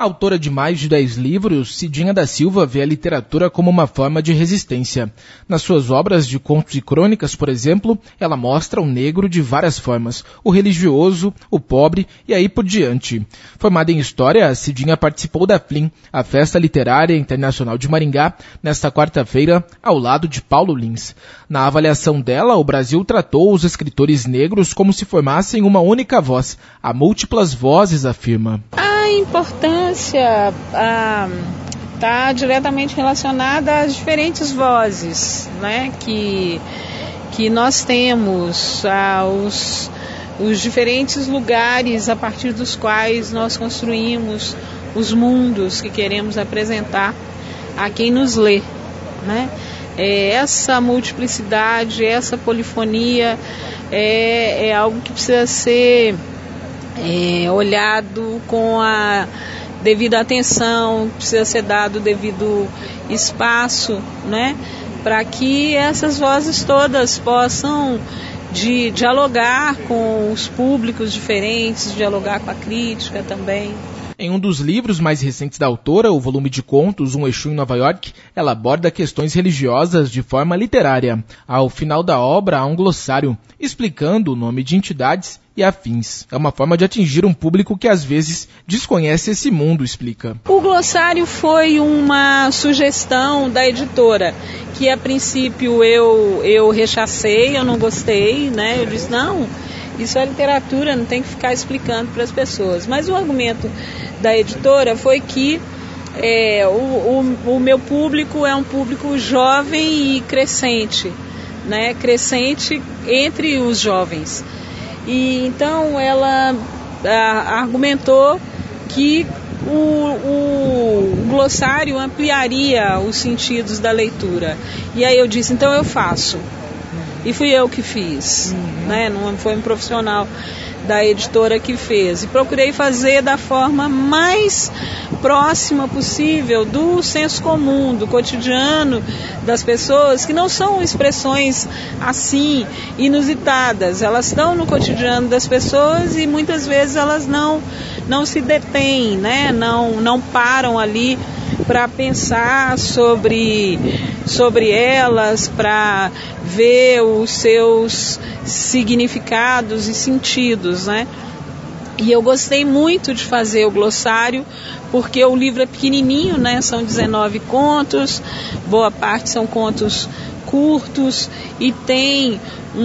Autora de mais de 10 livros, Cidinha da Silva vê a literatura como uma forma de resistência. Nas suas obras de contos e crônicas, por exemplo, ela mostra o negro de várias formas, o religioso, o pobre e aí por diante. Formada em História, Cidinha participou da FLIM, a Festa Literária Internacional de Maringá, nesta quarta-feira, ao lado de Paulo Lins. Na avaliação dela, o Brasil tratou os escritores negros como se formassem uma única voz. Há múltiplas vozes, afirma. A importância está diretamente relacionada às diferentes vozes, né, que nós temos, os diferentes lugares a partir dos quais nós construímos os mundos que queremos apresentar a quem nos lê, né? Essa multiplicidade, essa polifonia é algo que precisa ser olhado com a devida atenção, precisa ser dado o devido espaço, né, para que essas vozes todas possam dialogar com os públicos diferentes, dialogar com a crítica também. Em um dos livros mais recentes da autora, o volume de contos Um Exu em Nova York, ela aborda questões religiosas de forma literária. Ao final da obra há um glossário, explicando o nome de entidades e afins. É uma forma de atingir um público que às vezes desconhece esse mundo, explica. O glossário foi uma sugestão da editora, que a princípio eu rechacei, eu não gostei, né? Eu disse, não, isso é literatura, não tem que ficar explicando para as pessoas. Mas o argumento da editora foi que o meu público é um público jovem e crescente, né? Crescente entre os jovens. E então ela argumentou que o glossário ampliaria os sentidos da leitura. E aí eu disse, então eu faço. E fui eu que fiz, né? Não foi um profissional da editora que fez. E procurei fazer da forma mais próxima possível do senso comum, do cotidiano das pessoas, que não são expressões assim inusitadas. Elas estão no cotidiano das pessoas e muitas vezes elas não se detêm, né? Não param ali para pensar sobre elas, para ver os seus significados e sentidos, né? E eu gostei muito de fazer o glossário, porque o livro é pequenininho, né? São 19 contos, boa parte são contos curtos e tem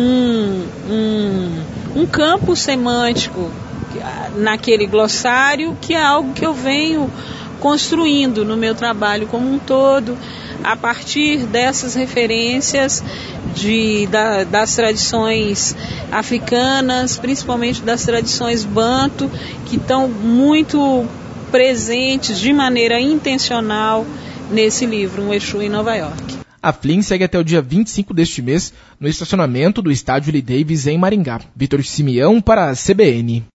um campo semântico naquele glossário, que é algo que eu venho construindo no meu trabalho como um todo, a partir dessas referências das tradições africanas, principalmente das tradições banto, que estão muito presentes de maneira intencional nesse livro, Um Exu em Nova York. A FLIM segue até o dia 25 deste mês no estacionamento do estádio Lee Davis em Maringá. Vitor Simeão para a CBN.